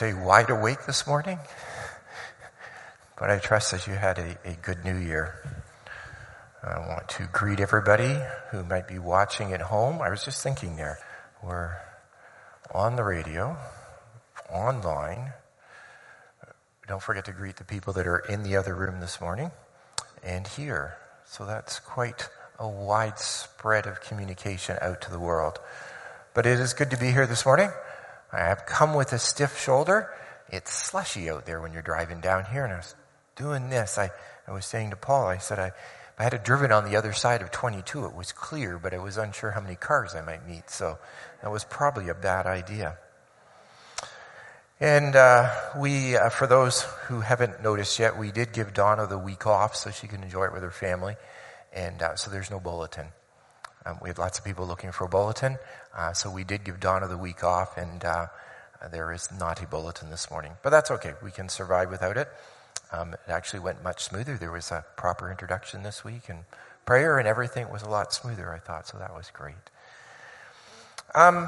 Stay wide awake this morning, but I trust that you had a good new year. I want to greet everybody who might be watching at home. I was just thinking there, we're on the radio, online. Don't forget to greet the people that are in the other room this morning and here. So that's quite a wide spread of communication out to the world. But it is good to be here this morning. I have come with a stiff shoulder. It's slushy out there when you're driving down here, and I was doing this. I was saying to Paul, I said, if I had driven on the other side of 22, it was clear, but I was unsure how many cars I might meet, so that was probably a bad idea. And we, for those who haven't noticed yet, we did give Donna the week off so she can enjoy it with her family, and so there's no bulletin. We had lots of people looking for a bulletin, so we did give Donna the week off, and there is not a bulletin this morning. But that's okay. We can survive without it. It actually went much smoother. There was a proper introduction this week, and prayer and everything was a lot smoother, I thought, so that was great. I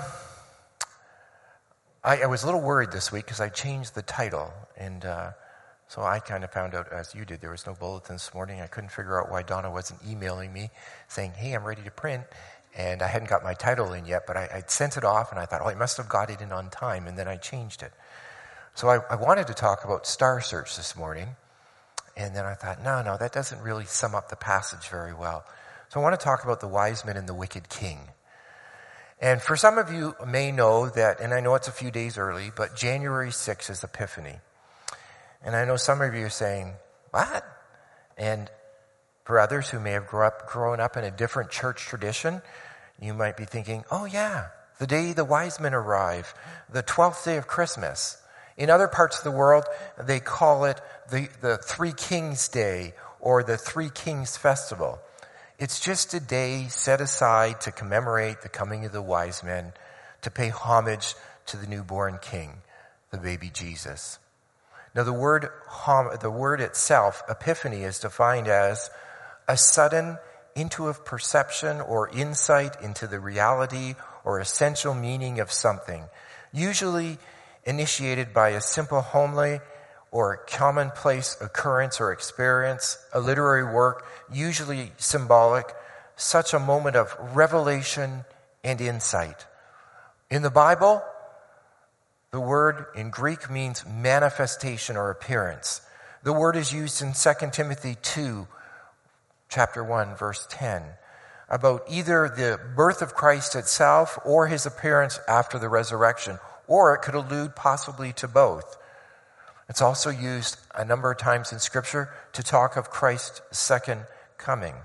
was a little worried this week because I changed the title, and so I kind of found out, as you did, there was no bulletin this morning. I couldn't figure out why Donna wasn't emailing me saying, hey, I'm ready to print. And I hadn't got my title in yet, but I'd sent it off, and I thought, I must have got it in on time, and then I changed it. So I wanted to talk about Star Search this morning, and then I thought, no, that doesn't really sum up the passage very well. So I want to talk about the wise men and the wicked king. And for some of you may know that, and I know it's a few days early, but January 6th is Epiphany. And I know some of you are saying, what? And for others who may have grown up in a different church tradition, you might be thinking, oh yeah, the day the wise men arrive, the 12th day of Christmas. In other parts of the world, they call it the Three Kings Day or the Three Kings Festival. It's just a day set aside to commemorate the coming of the wise men, to pay homage to the newborn king, the baby Jesus. Now the word itself, epiphany, is defined as a sudden intuitive perception or insight into the reality or essential meaning of something, usually initiated by a simple homely or commonplace occurrence or experience, a literary work, usually symbolic, such a moment of revelation and insight. In the Bible, the word in Greek means manifestation or appearance. The word is used in 2 Timothy 2, chapter 1, verse 10, about either the birth of Christ itself or his appearance after the resurrection, or it could allude possibly to both. It's also used a number of times in Scripture to talk of Christ's second coming.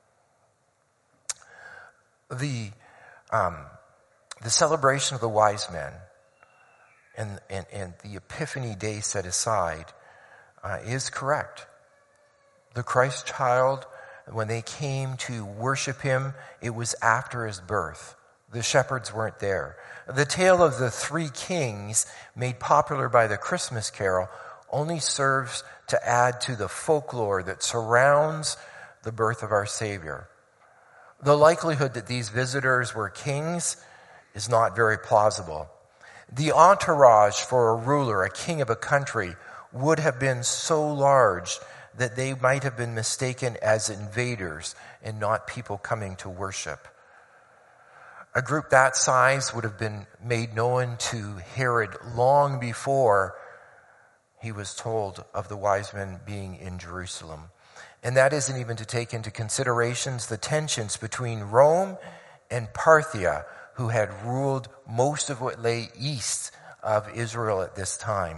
The celebration of the wise men and the Epiphany day set aside is correct. The Christ child, when they came to worship him, it was after his birth. The shepherds weren't there. The tale of the three kings, made popular by the Christmas carol, only serves to add to the folklore that surrounds the birth of our Savior. The likelihood that these visitors were kings is not very plausible. The entourage for a ruler, a king of a country, would have been so large that they might have been mistaken as invaders and not people coming to worship. A group that size would have been made known to Herod long before he was told of the wise men being in Jerusalem. And that isn't even to take into considerations the tensions between Rome and Parthia, who had ruled most of what lay east of Israel at this time.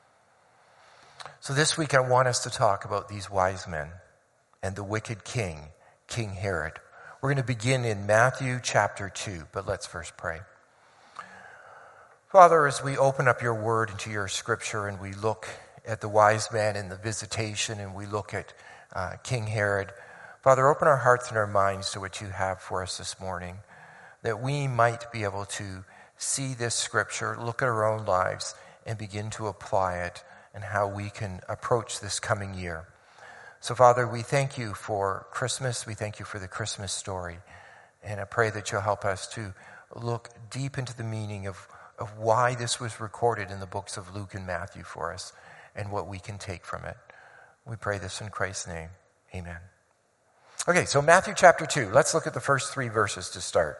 So this week I want us to talk about these wise men and the wicked king, King Herod. We're going to begin in Matthew chapter 2, but let's first pray. Father, as we open up your word into your scripture and we look at the wise men and the visitation and we look at King Herod, Father, open our hearts and our minds to what you have for us this morning, that we might be able to see this scripture, look at our own lives, and begin to apply it and how we can approach this coming year. So, Father, we thank you for Christmas. We thank you for the Christmas story. And I pray that you'll help us to look deep into the meaning of of why this was recorded in the books of Luke and Matthew for us and what we can take from it. We pray this in Christ's name. Amen. Okay, so Matthew chapter 2. Let's look at the first 3 verses to start.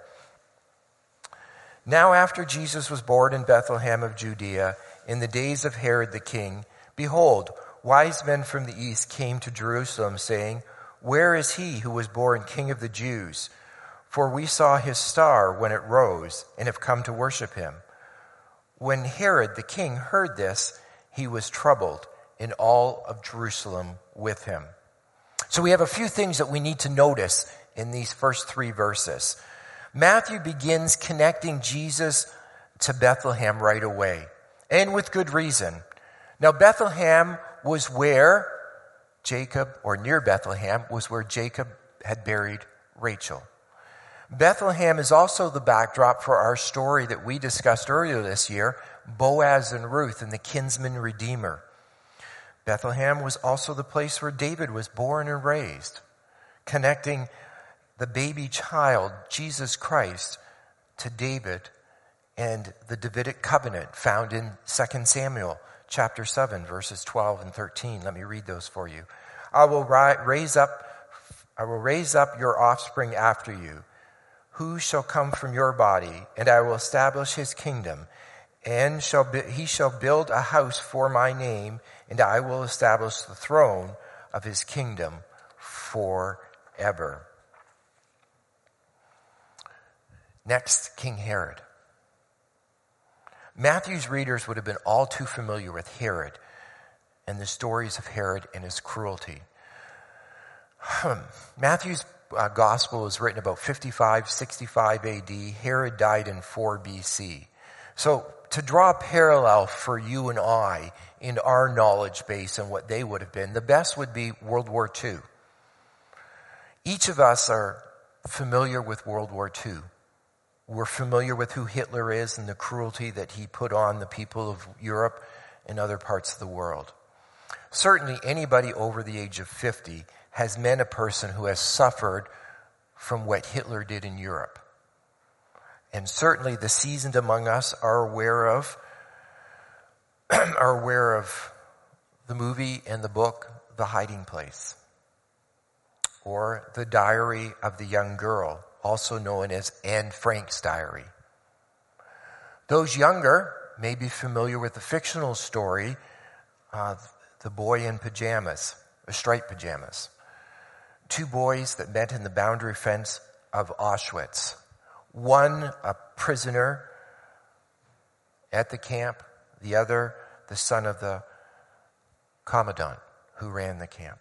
Now after Jesus was born in Bethlehem of Judea, in the days of Herod the king, behold, wise men from the east came to Jerusalem, saying, Where is he who was born King of the Jews? For we saw his star when it rose, and have come to worship him. When Herod the king heard this, he was troubled, and all of Jerusalem with him. So we have a few things that we need to notice in these first 3 verses. Matthew begins connecting Jesus to Bethlehem right away, and with good reason. Now, Bethlehem was where Jacob, or near Bethlehem, was where Jacob had buried Rachel. Bethlehem is also the backdrop for our story that we discussed earlier this year, Boaz and Ruth and the kinsman redeemer. Bethlehem was also the place where David was born and raised, connecting the baby child, Jesus Christ, to David and the Davidic covenant found in 2 Samuel chapter 7, verses 12 and 13. Let me read those for you. I will raise up your offspring after you, who shall come from your body, and I will establish his kingdom, and he shall build a house for my name, and I will establish the throne of his kingdom forever. Next, King Herod. Matthew's readers would have been all too familiar with Herod and the stories of Herod and his cruelty. Matthew's gospel is written about 65 AD. Herod died in 4 BC. So to draw a parallel for you and I in our knowledge base and what they would have been, the best would be World War II. Each of us are familiar with World War II. We're familiar with who Hitler is and the cruelty that he put on the people of Europe and other parts of the world. Certainly anybody over the age of 50 has met a person who has suffered from what Hitler did in Europe. And certainly the seasoned among us are aware of the movie and the book, The Hiding Place, or The Diary of the Young Girl, also known as Anne Frank's diary. Those younger may be familiar with the fictional story, The Boy in Pajamas, or Striped Pajamas. 2 boys that met in the boundary fence of Auschwitz. One, a prisoner at the camp, the other, the son of the commandant who ran the camp.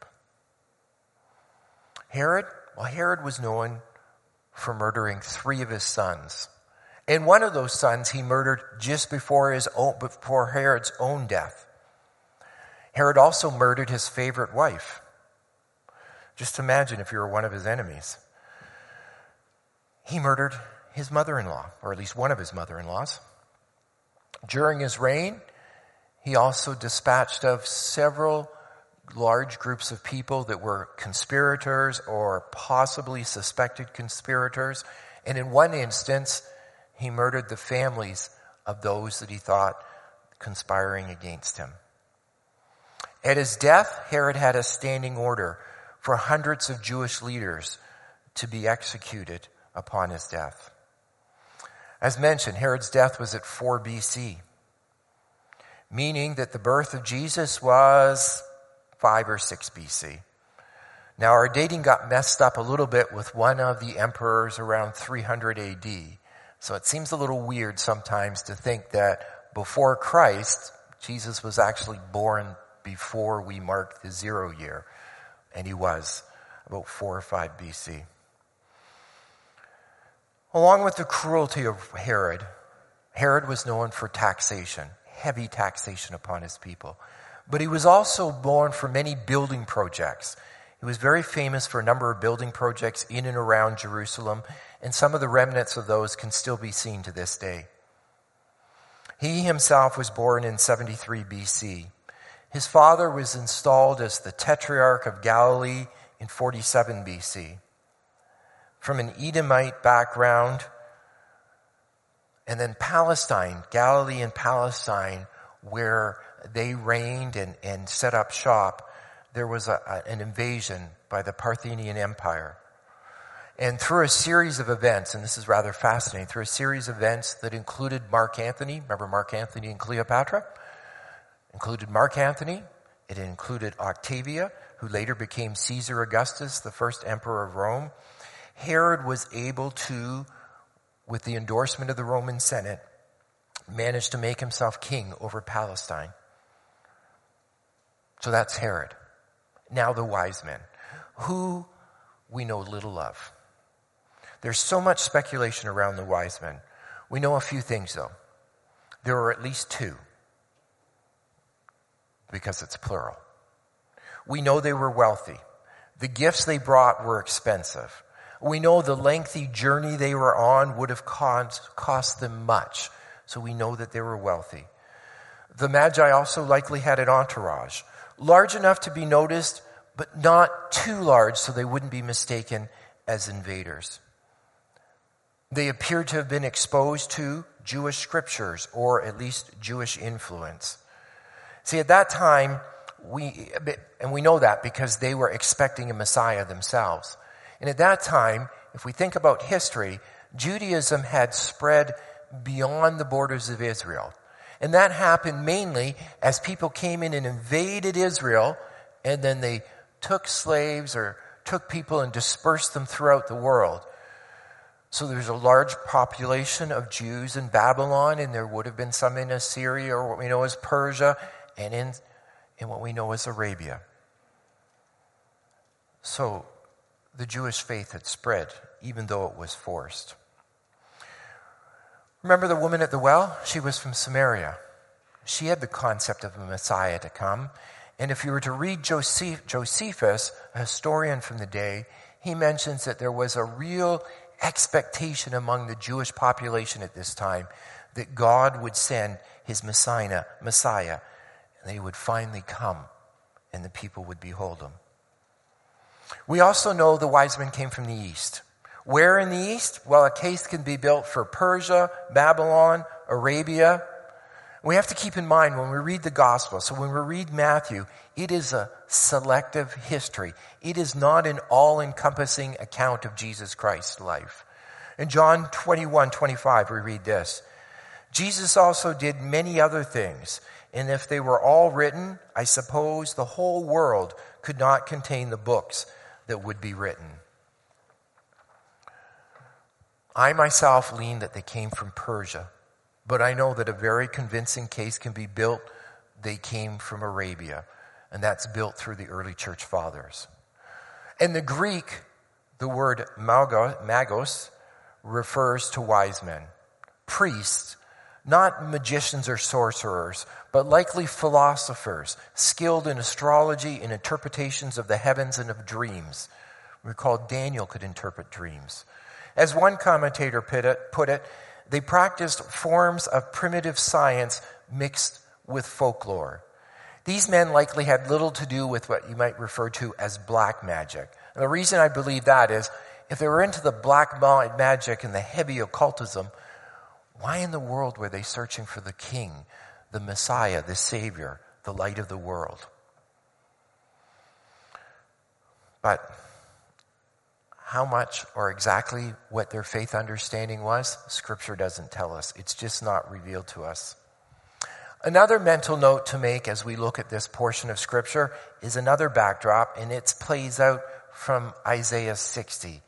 Herod was known for murdering 3 of his sons. And one of those sons he murdered just before Herod's own death. Herod also murdered his favorite wife. Just imagine if you were one of his enemies. He murdered his mother-in-law, or at least one of his mother-in-laws. During his reign, he also dispatched of several large groups of people that were conspirators or possibly suspected conspirators. And in one instance, he murdered the families of those that he thought conspiring against him. At his death, Herod had a standing order for hundreds of Jewish leaders to be executed upon his death. As mentioned, Herod's death was at 4 BC, meaning that the birth of Jesus was 5 or 6 BC. Now, our dating got messed up a little bit with one of the emperors around 300 AD. So it seems a little weird sometimes to think that before Christ, Jesus was actually born before we marked the 0 year. And he was about 4 or 5 BC. Along with the cruelty of Herod, Herod was known for taxation, heavy taxation upon his people. But he was also known for many building projects. He was very famous for a number of building projects in and around Jerusalem, and some of the remnants of those can still be seen to this day. He himself was born in 73 BC. His father was installed as the Tetrarch of Galilee in 47 BC. From an Edomite background, And then Palestine, Galilee and Palestine, where they reigned and set up shop, there was an invasion by the Parthian Empire. And through a series of events, and this is rather fascinating, through a series of events that included Mark Antony, remember Mark Antony and Cleopatra? Included Mark Antony, it included Octavia, who later became Caesar Augustus, the first emperor of Rome. Herod was able to, with the endorsement of the Roman Senate, manage to make himself king over Palestine. So that's Herod. Now the wise men, who we know little of. There's so much speculation around the wise men. We know a few things, though. There are at least two, because it's plural. We know they were wealthy. The gifts they brought were expensive. We know the lengthy journey they were on would have cost them much, so we know that they were wealthy. The Magi also likely had an entourage, large enough to be noticed, but not too large so they wouldn't be mistaken as invaders. They appeared to have been exposed to Jewish scriptures, or at least Jewish influence. See, at that time, we know that because they were expecting a Messiah themselves. And at that time, if we think about history, Judaism had spread beyond the borders of Israel. And that happened mainly as people came in and invaded Israel, and then they took slaves or took people and dispersed them throughout the world. So there's a large population of Jews in Babylon, and there would have been some in Assyria, or what we know as Persia, and in what we know as Arabia. So the Jewish faith had spread, even though it was forced. Remember the woman at the well? She was from Samaria. She had the concept of a Messiah to come. And if you were to read Josephus, a historian from the day, he mentions that there was a real expectation among the Jewish population at this time that God would send his Messiah, and that he would finally come and the people would behold him. We also know the wise men came from the east. Where in the east? Well, a case can be built for Persia, Babylon, Arabia. We have to keep in mind when we read the gospel, so when we read Matthew, it is a selective history. It is not an all-encompassing account of Jesus Christ's life. In John 21:25, we read this: Jesus also did many other things, and if they were all written, I suppose the whole world could not contain the books that would be written. I myself lean that they came from Persia, but I know that a very convincing case can be built they came from Arabia, and that's built through the early church fathers. In the Greek, the word magos refers to wise men, priests, not magicians or sorcerers, but likely philosophers, skilled in astrology and interpretations of the heavens and of dreams. Recall Daniel could interpret dreams. As one commentator put it, they practiced forms of primitive science mixed with folklore. These men likely had little to do with what you might refer to as black magic. And the reason I believe that is, if they were into the black magic and the heavy occultism, why in the world were they searching for the king, the Messiah, the Savior, the light of the world? But how much or exactly what their faith understanding was, Scripture doesn't tell us. It's just not revealed to us. Another mental note to make as we look at this portion of Scripture is another backdrop, and it plays out from Isaiah 60.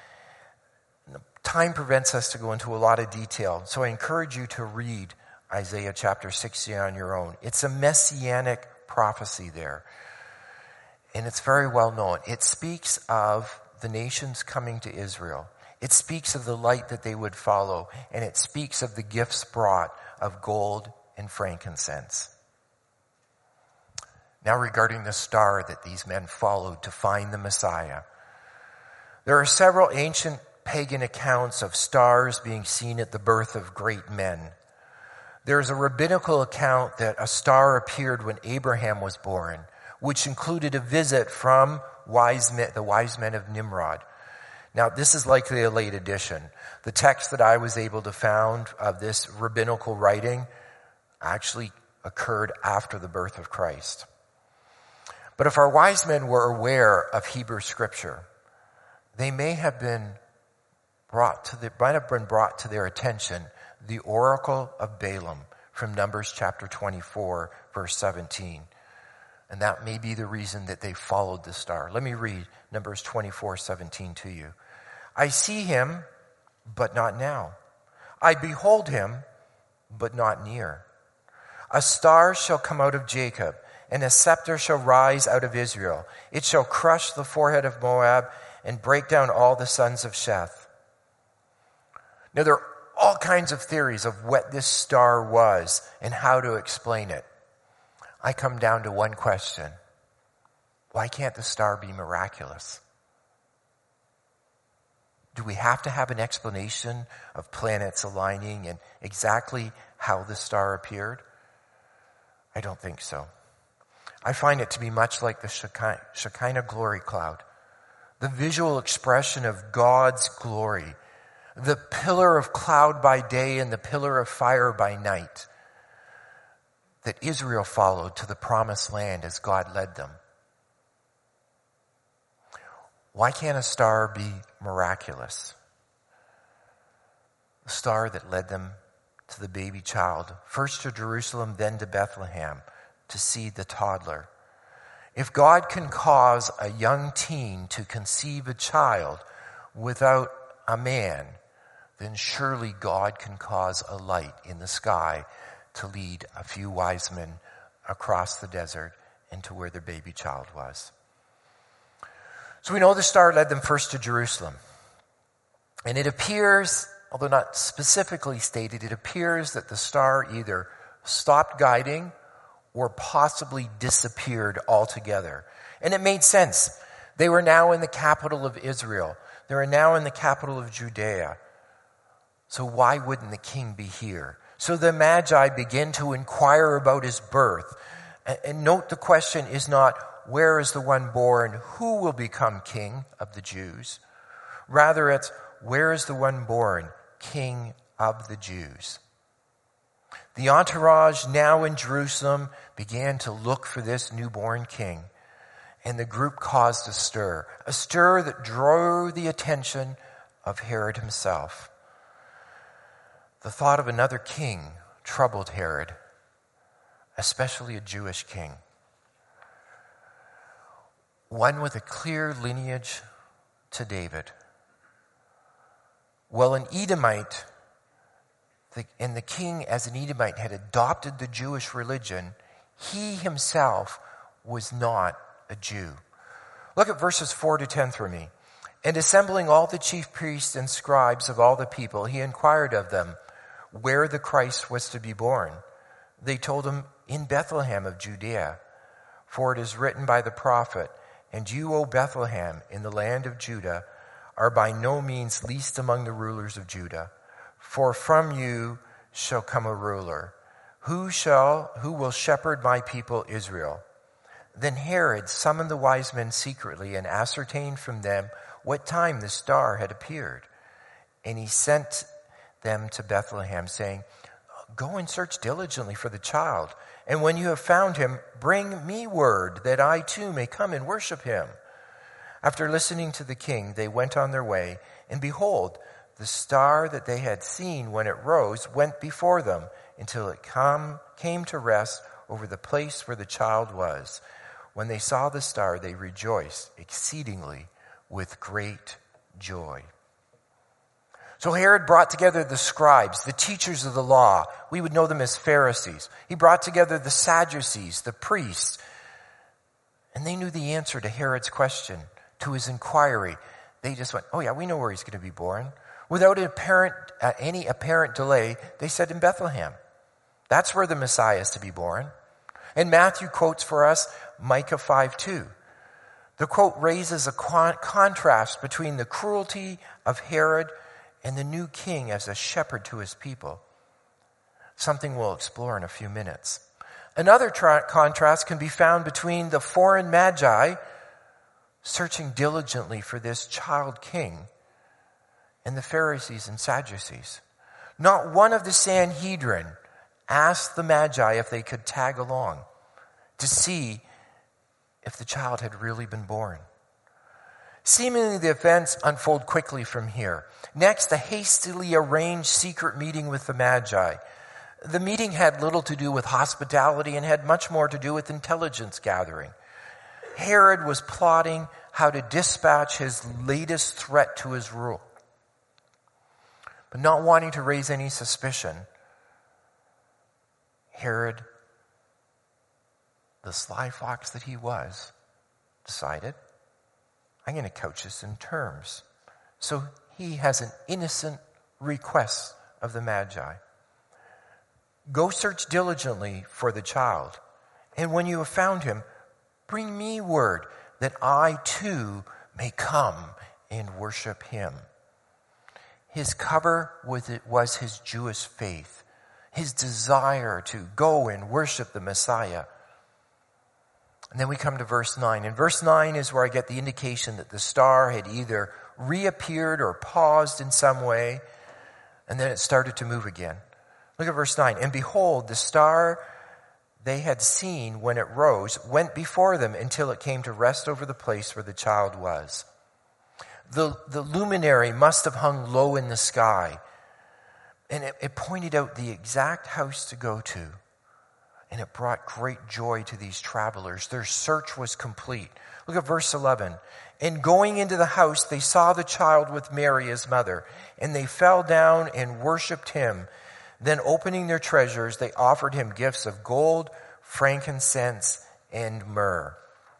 Time prevents us to go into a lot of detail, so I encourage you to read Isaiah chapter 60 on your own. It's a messianic prophecy there, and it's very well known. It speaks of the nations coming to Israel. It speaks of the light that they would follow, and it speaks of the gifts brought of gold and frankincense. Now regarding the star that these men followed to find the Messiah. There are several ancient pagan accounts of stars being seen at the birth of great men. There's a rabbinical account that a star appeared when Abraham was born, which included a visit from the wise men of Nimrod. Now, this is likely a late edition. The text that I was able to found of this rabbinical writing actually occurred after the birth of Christ. But if our wise men were aware of Hebrew scripture, they might have been brought to their attention the oracle of Balaam from Numbers chapter 24, verse 17. And that may be the reason that they followed the star. Let me read Numbers 24:17 to you. I see him, but not now. I behold him, but not near. A star shall come out of Jacob, and a scepter shall rise out of Israel. It shall crush the forehead of Moab and break down all the sons of Sheth. Now, there are all kinds of theories of what this star was and how to explain it. I come down to one question. Why can't the star be miraculous? Do we have to have an explanation of planets aligning and exactly how the star appeared? I don't think so. I find it to be much like the Shekinah glory cloud, the visual expression of God's glory, the pillar of cloud by day and the pillar of fire by night that Israel followed to the promised land as God led them. Why can't a star be miraculous? The star that led them to the baby child, first to Jerusalem, then to Bethlehem, to see the toddler. If God can cause a young teen to conceive a child without a man, then surely God can cause a light in the sky to lead a few wise men across the desert into where their baby child was. So we know the star led them first to Jerusalem. And it appears, although not specifically stated, it appears that the star either stopped guiding or possibly disappeared altogether. And it made sense. They were now in the capital of Israel. They were now in the capital of Judea. So why wouldn't the king be here? So the Magi begin to inquire about his birth. And note the question is not, where is the one born? Who will become king of the Jews? Rather, it's, where is the one born? King of the Jews. The entourage now in Jerusalem began to look for this newborn king. And the group caused a stir that drew the attention of Herod himself. The thought of another king troubled Herod, especially a Jewish king. One with a clear lineage to David. Well, an Edomite, and the king as an Edomite had adopted the Jewish religion, he himself was not a Jew. Look at verses 4 to 10 for me. And assembling all the chief priests and scribes of all the people, he inquired of them where the Christ was to be born. They told him, in Bethlehem of Judea. For it is written by the prophet, and you, O Bethlehem, in the land of Judah, are by no means least among the rulers of Judah. For from you shall come a ruler, who will shepherd my people Israel. Then Herod summoned the wise men secretly and ascertained from them what time the star had appeared. And he sent them to Bethlehem, saying, go and search diligently for the child. And when you have found him, bring me word that I too may come and worship him. After listening to the king, they went on their way. And behold, the star that they had seen when it rose went before them until it came to rest over the place where the child was. When they saw the star, they rejoiced exceedingly with great joy. So Herod brought together the scribes, the teachers of the law. We would know them as Pharisees. He brought together the Sadducees, the priests. And they knew the answer to Herod's question, to his inquiry. They just went, oh yeah, we know where he's going to be born. Without any apparent delay, they said in Bethlehem. That's where the Messiah is to be born. And Matthew quotes for us Micah 5:2. The quote raises a contrast between the cruelty of Herod and the new king as a shepherd to his people. Something we'll explore in a few minutes. Another contrast can be found between the foreign magi searching diligently for this child king and the Pharisees and Sadducees. Not one of the Sanhedrin asked the Magi if they could tag along to see if the child had really been born. Seemingly, the events unfold quickly from here. Next, a hastily arranged secret meeting with the Magi. The meeting had little to do with hospitality and had much more to do with intelligence gathering. Herod was plotting how to dispatch his latest threat to his rule. But not wanting to raise any suspicion, Herod, the sly fox that he was, decided, I'm going to couch this in terms. So he has an innocent request of the Magi. Go search diligently for the child, and when you have found him, bring me word that I too may come and worship him. His cover was his Jewish faith, his desire to go and worship the Messiah. And then we come to verse 9. And verse 9 is where I get the indication that the star had either reappeared or paused in some way, and then it started to move again. Look at verse 9. And behold, the star they had seen when it rose went before them until it came to rest over the place where the child was. The luminary must have hung low in the sky, and it pointed out the exact house to go to. And it brought great joy to these travelers. Their search was complete. Look at verse 11. And going into the house, they saw the child with Mary, his mother, and they fell down and worshipped him. Then opening their treasures, they offered him gifts of gold, frankincense, and myrrh.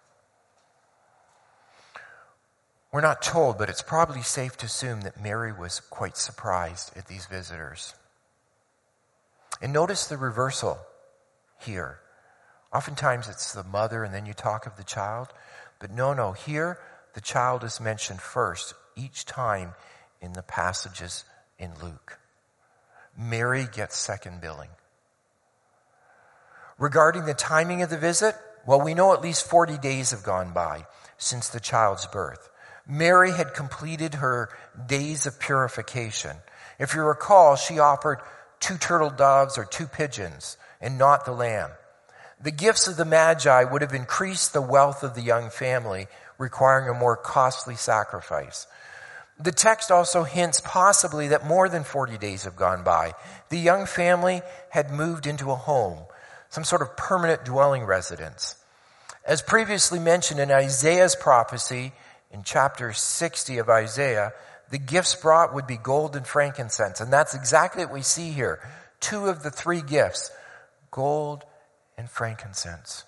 We're not told, but it's probably safe to assume that Mary was quite surprised at these visitors. And notice the reversal here. Oftentimes it's the mother and then you talk of the child. But no, here the child is mentioned first each time in the passages in Luke. Mary gets second billing. Regarding the timing of the visit, well, we know at least 40 days have gone by since the child's birth. Mary had completed her days of purification. If you recall, she offered 2 turtle doves or 2 pigeons and not the lamb. The gifts of the Magi would have increased the wealth of the young family, requiring a more costly sacrifice. The text also hints possibly that more than 40 days have gone by. The young family had moved into a home, some sort of permanent dwelling residence. As previously mentioned in Isaiah's prophecy, in chapter 60 of Isaiah, the gifts brought would be gold and frankincense. And that's exactly what we see here. 2 of the 3 gifts, gold and frankincense.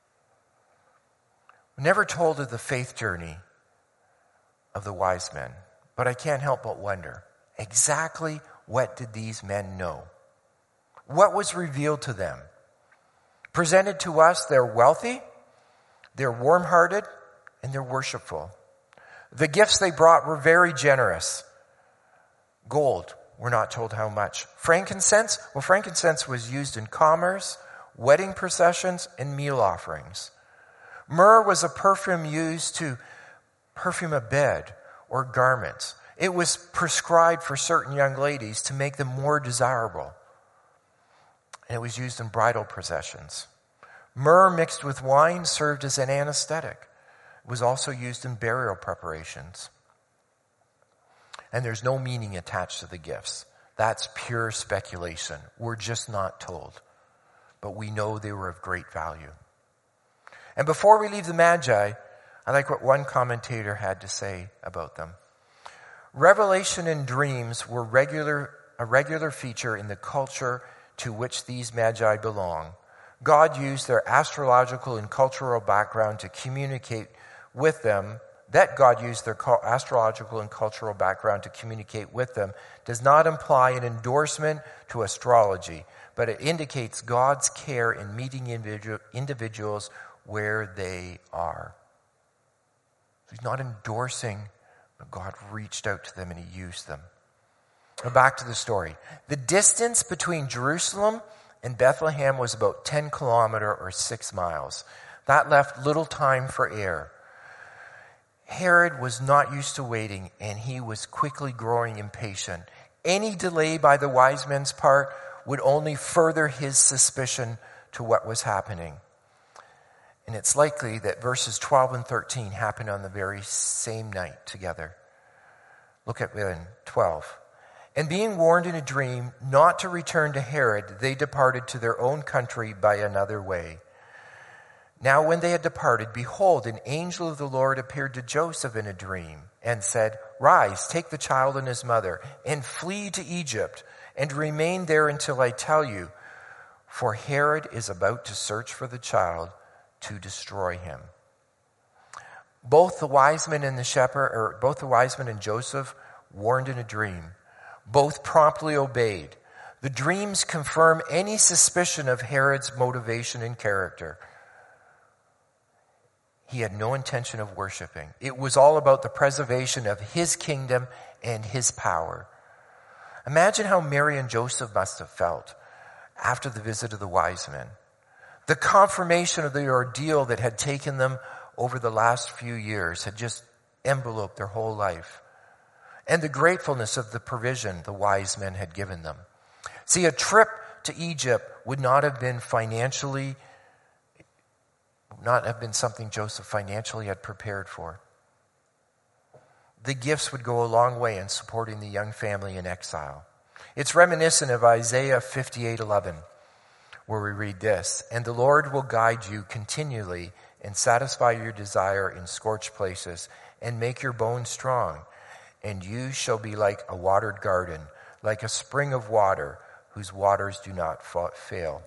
We're never told of the faith journey of the wise men, but I can't help but wonder, exactly what did these men know? What was revealed to them? Presented to us, they're wealthy, they're warm-hearted, and they're worshipful. The gifts they brought were very generous. Gold, we're not told how much. Frankincense, well, frankincense was used in commerce, wedding processions, and meal offerings. Myrrh was a perfume used to perfume a bed or garments. It was prescribed for certain young ladies to make them more desirable. And it was used in bridal processions. Myrrh mixed with wine served as an anesthetic. It was also used in burial preparations. And there's no meaning attached to the gifts. That's pure speculation. We're just not told. But we know they were of great value. And before we leave the Magi, I like what one commentator had to say about them. Revelation and dreams were a regular feature in the culture to which these Magi belong. God used their astrological and cultural background to communicate with them. That God used their astrological and cultural background to communicate with them does not imply an endorsement to astrology, but it indicates God's care in meeting individuals where they are. He's not endorsing, but God reached out to them and he used them. Now back to the story. The distance between Jerusalem and Bethlehem was about 10 kilometers or 6 miles. That left little time for error. Herod was not used to waiting, and he was quickly growing impatient. Any delay by the wise men's part would only further his suspicion to what was happening. And it's likely that verses 12 and 13 happened on the very same night together. Look at 12. And being warned in a dream not to return to Herod, they departed to their own country by another way. Now when they had departed, behold, an angel of the Lord appeared to Joseph in a dream and said, Rise, take the child and his mother, and flee to Egypt, and remain there until I tell you, for Herod is about to search for the child to destroy him. Both the wise men and Joseph warned in a dream. Both promptly obeyed. The dreams confirm any suspicion of Herod's motivation and character. He had no intention of worshiping. It was all about the preservation of his kingdom and his power. Imagine how Mary and Joseph must have felt after the visit of the wise men. The confirmation of the ordeal that had taken them over the last few years had just enveloped their whole life. And the gratefulness of the provision the wise men had given them. See, a trip to Egypt would not have been something Joseph financially had prepared for. The gifts would go a long way in supporting the young family in exile. It's reminiscent of Isaiah 58:11, where we read this, And the Lord will guide you continually and satisfy your desire in scorched places and make your bones strong. And you shall be like a watered garden, like a spring of water whose waters do not fail.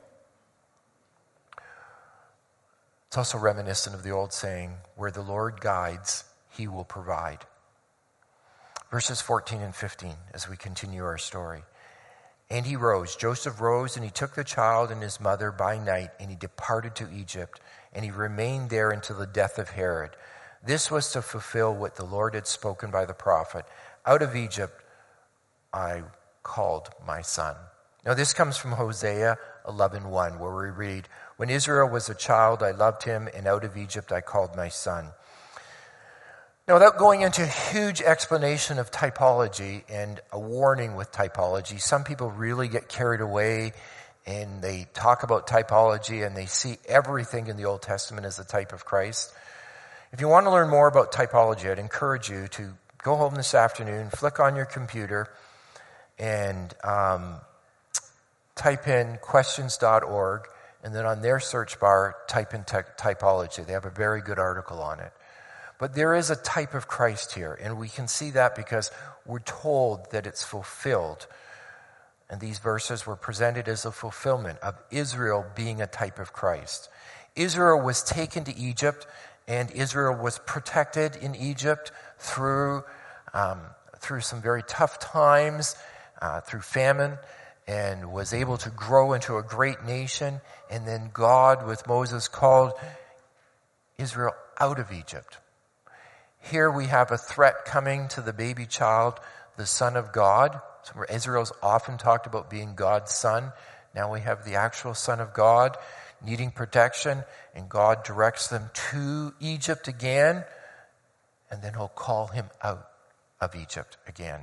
It's also reminiscent of the old saying, where the Lord guides, he will provide. Verses 14 and 15 as we continue our story. And he rose. Joseph rose and he took the child and his mother by night and he departed to Egypt and he remained there until the death of Herod. This was to fulfill what the Lord had spoken by the prophet. Out of Egypt I called my son. Now this comes from Hosea 11:1, where we read, When Israel was a child, I loved him, and out of Egypt I called my son. Now, without going into a huge explanation of typology and a warning with typology, some people really get carried away and they talk about typology and they see everything in the Old Testament as a type of Christ. If you want to learn more about typology, I'd encourage you to go home this afternoon, flick on your computer, and type in questions.org, and then on their search bar, type in typology. They have a very good article on it. But there is a type of Christ here, and we can see that because we're told that it's fulfilled. And these verses were presented as a fulfillment of Israel being a type of Christ. Israel was taken to Egypt, and Israel was protected in Egypt through some very tough times, through famine, and was able to grow into a great nation. And then God, with Moses, called Israel out of Egypt. Here we have a threat coming to the baby child, the Son of God. So Israel's often talked about being God's son. Now we have the actual Son of God needing protection, and God directs them to Egypt again, and then he'll call him out of Egypt again.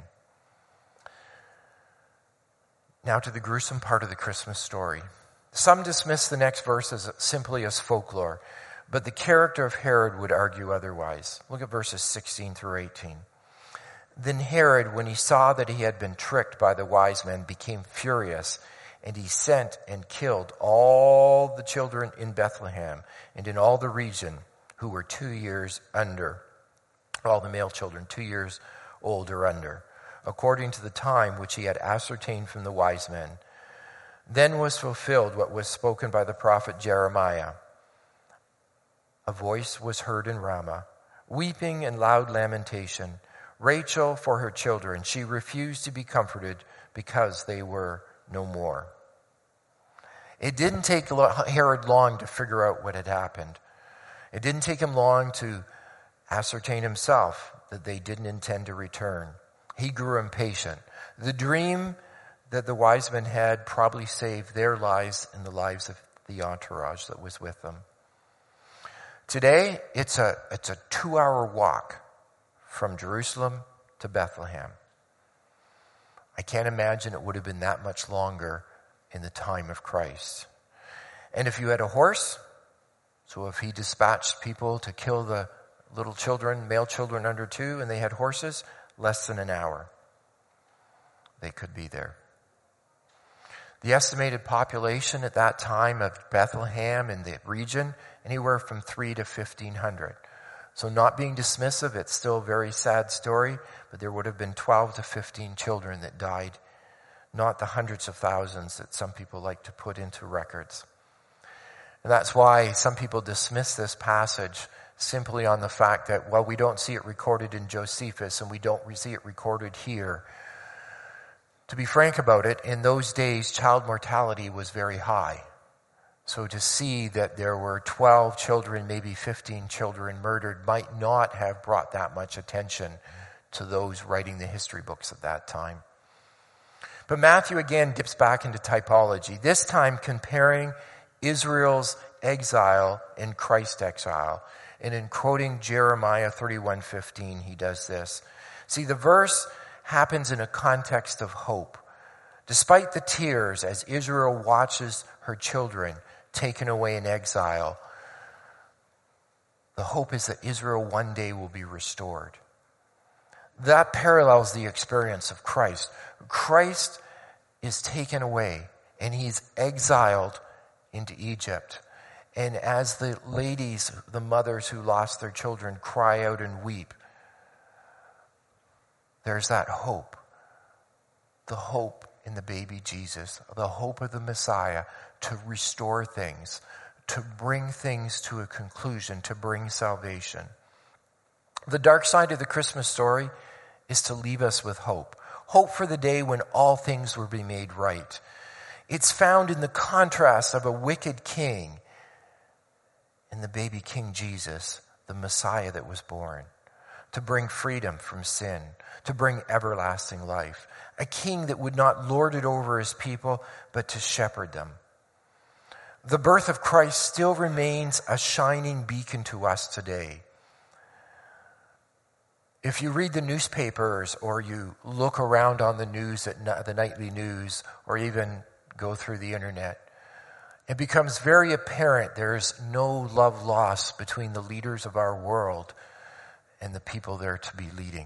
Now to the gruesome part of the Christmas story. Some dismiss the next verse as simply as folklore, but the character of Herod would argue otherwise. Look at verses 16 through 18. Then Herod, when he saw that he had been tricked by the wise men, became furious, and he sent and killed all the children in Bethlehem and in all the region who were 2 years under, all the male children 2 years old or under, according to the time which he had ascertained from the wise men. Then was fulfilled what was spoken by the prophet Jeremiah. A voice was heard in Ramah, weeping and loud lamentation. Rachel for her children, she refused to be comforted because they were no more. It didn't take Herod long to figure out what had happened. It didn't take him long to ascertain himself that they didn't intend to return. He grew impatient. The dream that the wise men had probably saved their lives and the lives of the entourage that was with them. Today, it's a 2-hour walk from Jerusalem to Bethlehem. I can't imagine it would have been that much longer in the time of Christ. And if you had a horse, so if he dispatched people to kill the little children, male children under 2, and they had horses, less than an hour, they could be there. The estimated population at that time of Bethlehem and the region, anywhere from 3 to 1,500. So not being dismissive, it's still a very sad story, but there would have been 12 to 15 children that died, not the hundreds of thousands that some people like to put into records. And that's why some people dismiss this passage simply on the fact that, well, we don't see it recorded in Josephus and we don't see it recorded here. To be frank about it, in those days, child mortality was very high. So to see that there were 12 children, maybe 15 children murdered might not have brought that much attention to those writing the history books at that time. But Matthew again dips back into typology, this time comparing Israel's exile and Christ's exile. And in quoting Jeremiah 31:15, he does this. See, the verse happens in a context of hope. Despite the tears as Israel watches her children taken away in exile, the hope is that Israel one day will be restored. That parallels the experience of Christ. Christ is taken away and he's exiled into Egypt. And as the ladies, the mothers who lost their children, cry out and weep, there's that hope. The hope in the baby Jesus, the hope of the Messiah to restore things, to bring things to a conclusion, to bring salvation. The dark side of the Christmas story is to leave us with hope. Hope for the day when all things will be made right. It's found in the contrast of a wicked king and the baby King Jesus, the Messiah that was born, to bring freedom from sin, to bring everlasting life. A king that would not lord it over his people, but to shepherd them. The birth of Christ still remains a shining beacon to us today. If you read the newspapers or you look around on the news, the nightly news, or even go through the internet, it becomes very apparent there's no love lost between the leaders of our world and the people they're to be leading.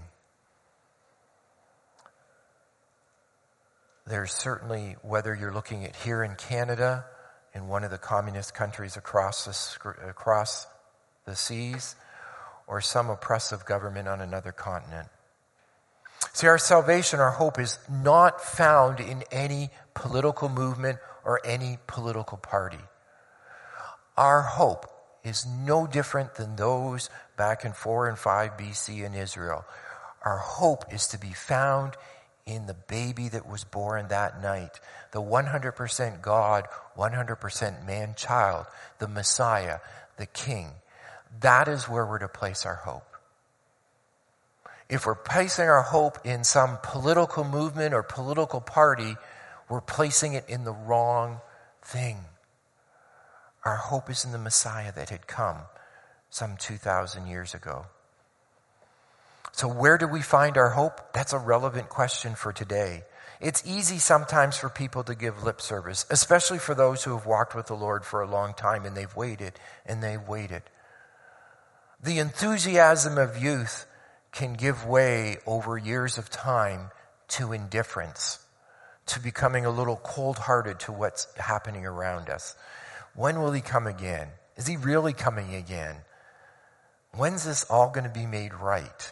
There's certainly, whether you're looking at here in Canada, in one of the communist countries across the seas, or some oppressive government on another continent. See, our salvation, our hope is not found in any political movement or any political party. Our hope is no different than those back in 4 and 5 BC in Israel. Our hope is to be found in the baby that was born that night, the 100% God, 100% man child, the Messiah, the King. That is where we're to place our hope. If we're placing our hope in some political movement or political party, we're placing it in the wrong thing. Our hope is in the Messiah that had come some 2,000 years ago. So where do we find our hope? That's a relevant question for today. It's easy sometimes for people to give lip service, especially for those who have walked with the Lord for a long time and they've waited and they've waited. The enthusiasm of youth can give way over years of time to indifference, to becoming a little cold-hearted to what's happening around us. When will he come again? Is he really coming again? When's this all going to be made right?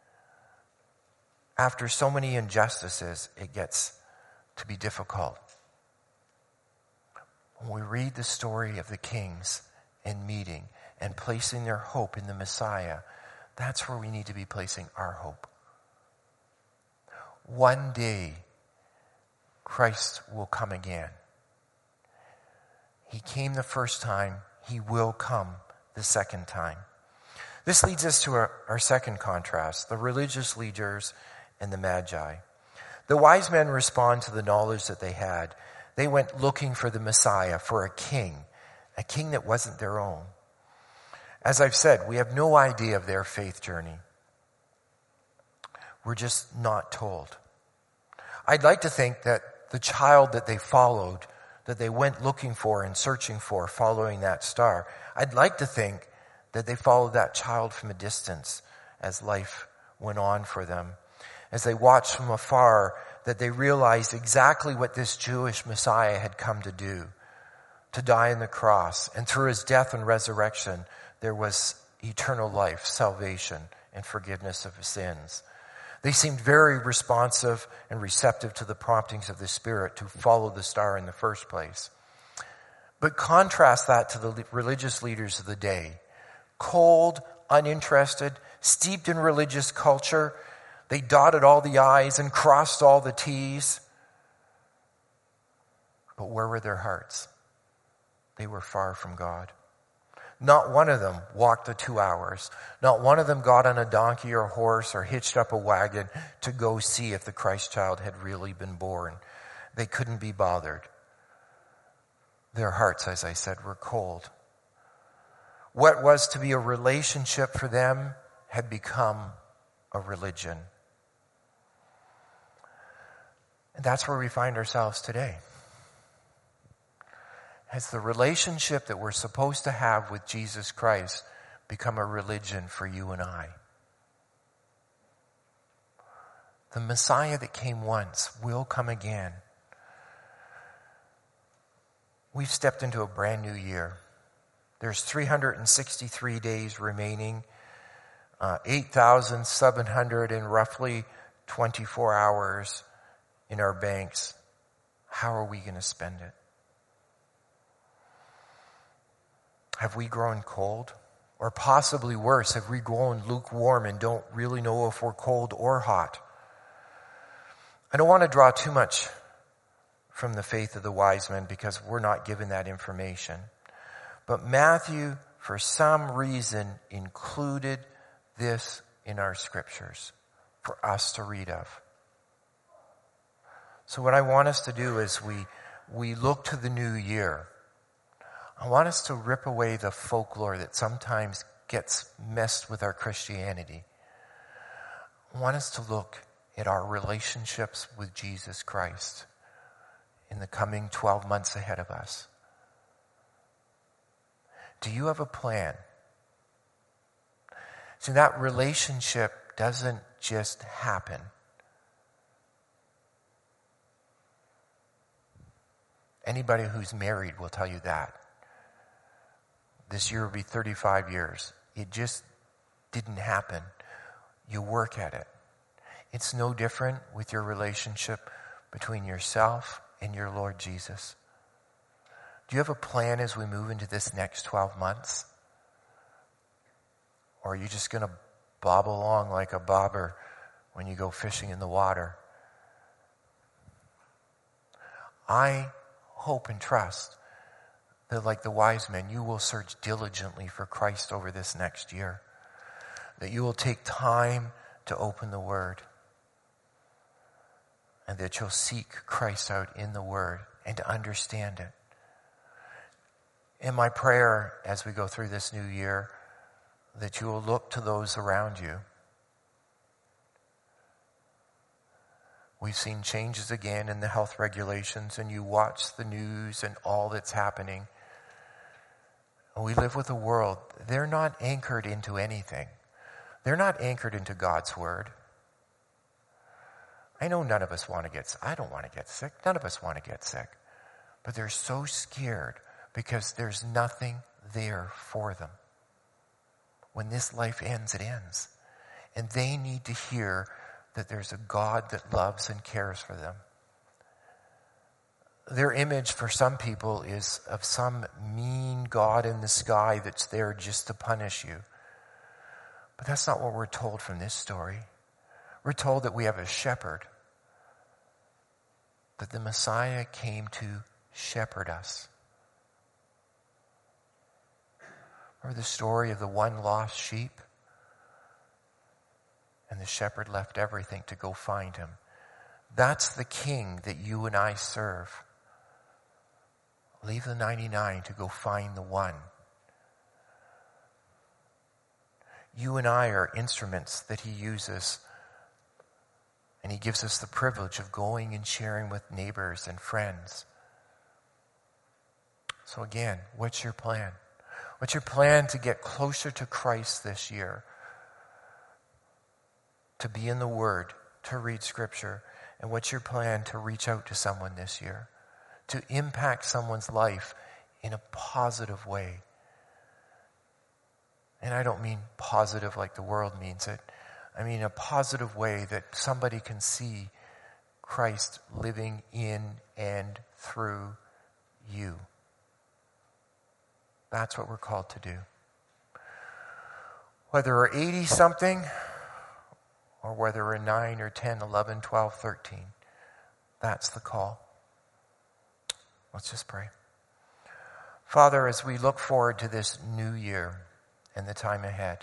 After so many injustices, it gets to be difficult. When we read the story of the kings and meeting and placing their hope in the Messiah, that's where we need to be placing our hope. One day, Christ will come again. He came the first time. He will come the second time. This leads us to our second contrast, the religious leaders and the Magi. The wise men respond to the knowledge that they had. They went looking for the Messiah, for a king that wasn't their own. As I've said, we have no idea of their faith journey. We're just not told. I'd like to think that the child that they followed, that they went looking for and searching for, following that star, I'd like to think that they followed that child from a distance as life went on for them. As they watched from afar, that they realized exactly what this Jewish Messiah had come to do, to die on the cross. And through his death and resurrection, there was eternal life, salvation, and forgiveness of sins. They seemed very responsive and receptive to the promptings of the Spirit to follow the star in the first place. But contrast that to the religious leaders of the day. Cold, uninterested, steeped in religious culture. They dotted all the I's and crossed all the T's. But where were their hearts? They were far from God. Not one of them walked the 2 hours. Not one of them got on a donkey or a horse or hitched up a wagon to go see if the Christ child had really been born. They couldn't be bothered. Their hearts, as I said, were cold. What was to be a relationship for them had become a religion. And that's where we find ourselves today. Has the relationship that we're supposed to have with Jesus Christ become a religion for you and I? The Messiah that came once will come again. We've stepped into a brand new year. There's 363 days remaining, 8,700 and roughly 24 hours in our banks. How are we going to spend it? Have we grown cold? Or possibly worse, have we grown lukewarm and don't really know if we're cold or hot? I don't want to draw too much from the faith of the wise men because we're not given that information. But Matthew, for some reason, included this in our scriptures for us to read of. So what I want us to do is we look to the new year. I want us to rip away the folklore that sometimes gets messed with our Christianity. I want us to look at our relationships with Jesus Christ in the coming 12 months ahead of us. Do you have a plan? See, that relationship doesn't just happen. Anybody who's married will tell you that. This year will be 35 years. It just didn't happen. You work at it. It's no different with your relationship between yourself and your Lord Jesus. Do you have a plan as we move into this next 12 months? Or are you just going to bob along like a bobber when you go fishing in the water? I hope and trust that, like the wise men, you will search diligently for Christ over this next year. That you will take time to open the Word. And that you'll seek Christ out in the Word and to understand it. In my prayer as we go through this new year, that you will look to those around you. We've seen changes again in the health regulations, and you watch the news and all that's happening. We live with a world, they're not anchored into anything. They're not anchored into God's Word. I know none of us want to get sick. I don't want to get sick. None of us want to get sick. But they're so scared because there's nothing there for them. When this life ends, it ends. And they need to hear that there's a God that loves and cares for them. Their image for some people is of some mean God in the sky that's there just to punish you. But that's not what we're told from this story. We're told that we have a shepherd. That the Messiah came to shepherd us. Remember the story of the one lost sheep? And the shepherd left everything to go find him. That's the king that you and I serve. Leave the 99 to go find the one. You and I are instruments that he uses And he gives us the privilege of going and sharing with neighbors and friends. So again, what's your plan? What's your plan to get closer to Christ this year? To be in the Word, to read Scripture. And what's your plan to reach out to someone this year? To impact someone's life in a positive way. And I don't mean positive like the world means it. I mean a positive way that somebody can see Christ living in and through you. That's what we're called to do. Whether we're 80-something or whether we're 9 or 10, 11, 12, 13, that's the call. Let's just pray. Father, as we look forward to this new year and the time ahead,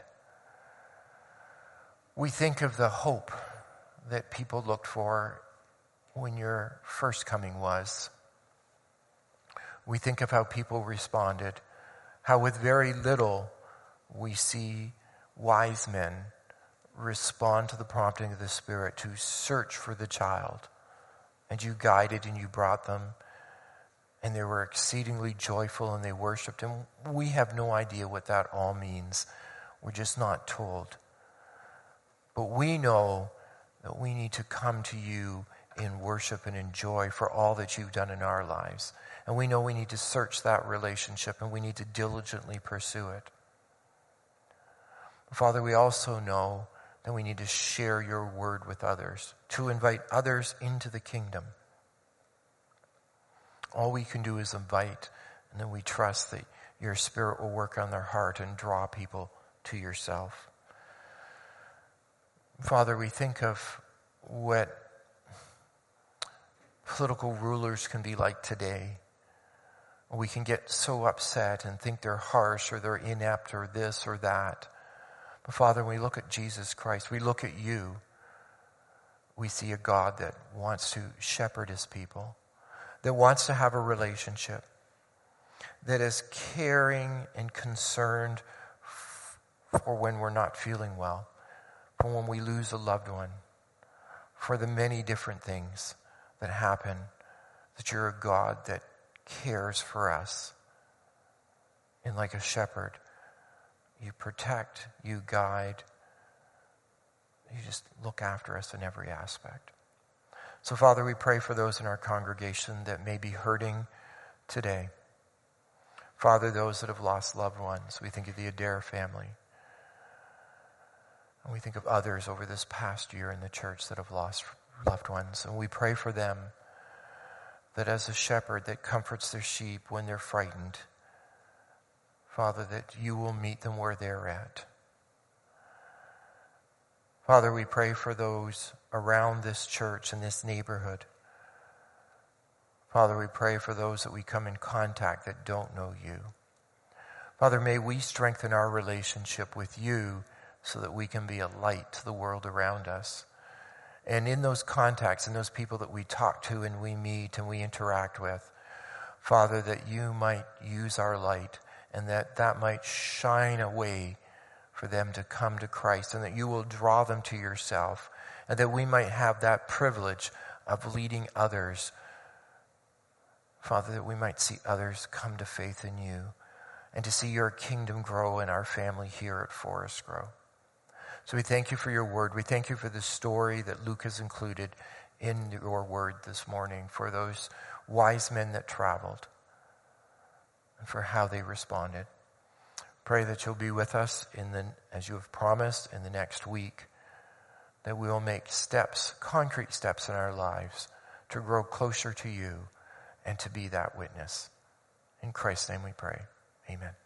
we think of the hope that people looked for when your first coming was. We think of how people responded, how with very little we see wise men respond to the prompting of the Spirit to search for the child. And you guided and you brought them, and they were exceedingly joyful and they worshiped him. We have no idea what that all means. We're just not told. But we know that we need to come to you in worship and in joy for all that you've done in our lives. And we know we need to search that relationship and we need to diligently pursue it. Father, we also know that we need to share your word with others, to invite others into the kingdom. All we can do is invite, and then we trust that your Spirit will work on their heart and draw people to yourself. Father, we think of what political rulers can be like today. We can get so upset and think they're harsh or they're inept or this or that. But Father, when we look at Jesus Christ, we look at you, we see a God that wants to shepherd his people, that wants to have a relationship, that is caring and concerned for when we're not feeling well, for when we lose a loved one, for the many different things that happen, that you're a God that cares for us. And like a shepherd, you protect, you guide, you just look after us in every aspect. So Father, we pray for those in our congregation that may be hurting today. Father, those that have lost loved ones, we think of the Adair family. And we think of others over this past year in the church that have lost loved ones. And we pray for them that as a shepherd that comforts their sheep when they're frightened, Father, that you will meet them where they're at. Father, we pray for those around this church and this neighborhood. Father, we pray for those that we come in contact that don't know you. Father, may we strengthen our relationship with you so that we can be a light to the world around us. And in those contacts and those people that we talk to and we meet and we interact with, Father, that you might use our light and that might shine a way for them to come to Christ, and that you will draw them to yourself, and that we might have that privilege of leading others. Father, that we might see others come to faith in you and to see your kingdom grow in our family here at Forest Grove. So we thank you for your word. We thank you for the story that Luke has included in your word this morning, for those wise men that traveled and for how they responded. Pray that you'll be with us as you have promised in the next week, that we will make steps, concrete steps in our lives to grow closer to you and to be that witness. In Christ's name we pray. Amen.